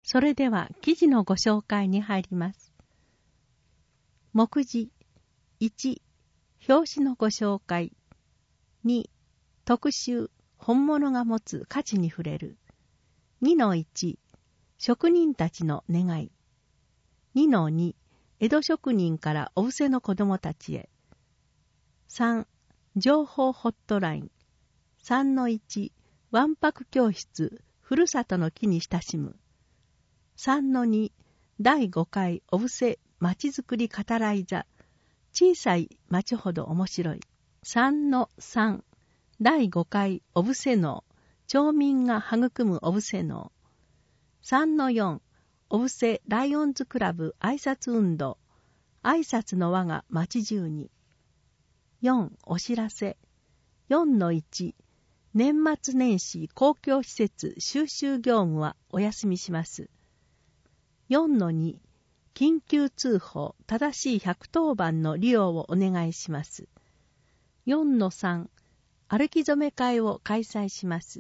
それでは記事のご紹介に入ります。目次1、表紙のご紹介。2、特集、本物が持つ価値に触れる。2-1、職人たちの願い。2-2、江戸職人からお布施の子供たちへ。3、情報ホットライン。3-1、わんぱく教室、ふるさとの木に親しむ。3-2、第5回お布施まちづくり語らい座。小さい町ほど面白い。3-3、第5回お布施能。町民が育むお布施能。3-4、お布施ライオンズクラブ挨拶運動。挨拶の輪が町中に。4、お知らせ。4-1、年末年始公共施設収集業務はお休みします。4-2、緊急通報正しい110番の利用をお願いします。4-3、歩き初め会を開催します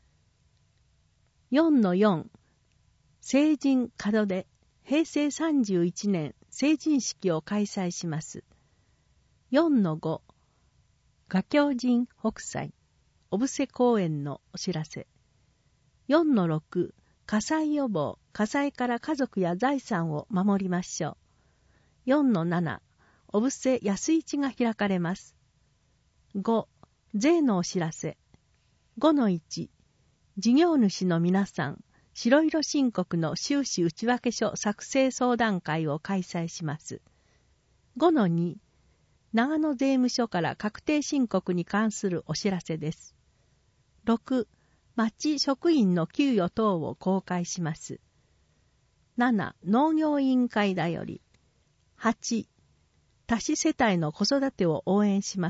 。4-4、成人門出平成31年成人式を開催します。4-5、画狂人北斎お布施公演のお知らせ。4-6、火災予防、火災から家族や財産を守りましょう。4-7、お布施安市が開かれます。5、税のお知らせ。5-1、事業主の皆さん、白色申告の収支内訳書作成相談会を開催します。5-2、長野税務署から確定申告に関するお知らせです。6、町職員の給与等を公開します。7、農業委員会だより。8、多子世帯の子育てを応援します。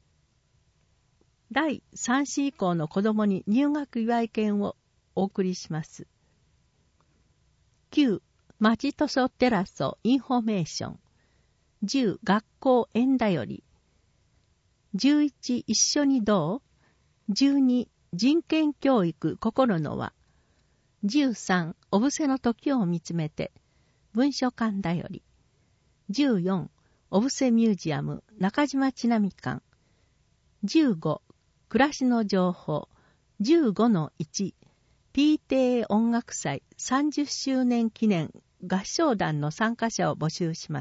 第3子以降の子供に入学祝い券をお送りします。9、町図書テラソインフォメーション。10、学校縁だより。11、一緒にどう？ 12、人権教育心の輪。13、お布施の時を見つめて文書館だより。14、お布施ミュージアム中島ちなみ館。15、暮らしの情報。15-1、PTA 音楽祭30周年記念合唱団の参加者を募集します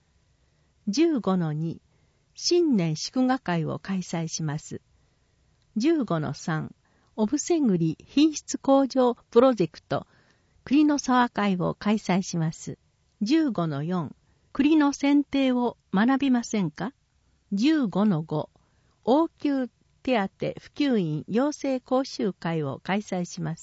。15-2、新年祝賀会を開催します。15-3、お布施栗品質向上プロジェクト栗の沢会を開催します。15-4、栗の剪定を学びませんか？ 15-5、応急手当普及員養成講習会を開催します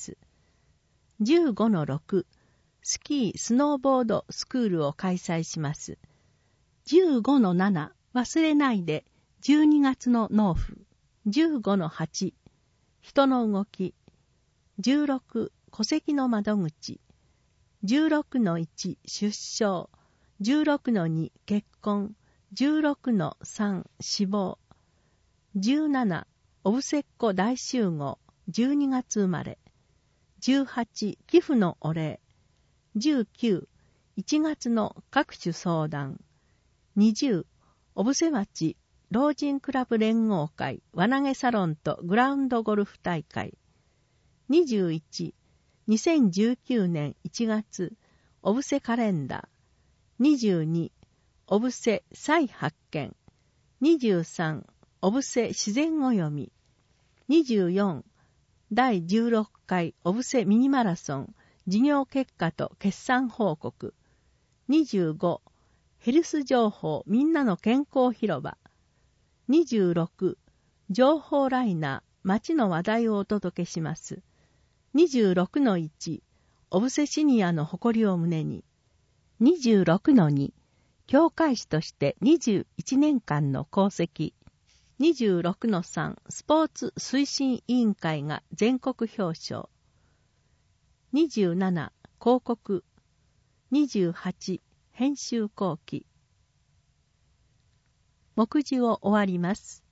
。15-6、スキー・スノーボードスクールを開催します。15-7、忘れないで12月の納付。15-8、人の動き。16、戸籍の窓口。16-1、出生。16-2、結婚。16-3、死亡。17、お布施っ子大集合。12月生まれ。18、寄付のお礼。19、1月の各種相談。20、お布施町老人クラブ連合会輪投げサロンとグラウンドゴルフ大会。21、2019年1月お布施カレンダー。22、お布施再発見。23、お布施自然お読み。24、第16回お布施ミニマラソン事業結果と決算報告。25、ヘルス情報みんなの健康広場。26、情報ライナー街の話題をお届けします。26-1、お布施シニアの誇りを胸に。26-2、教会士として21年間の功績。26-3、スポーツ推進委員会が全国表彰。27、広告。28、編集後期。目次を終わります。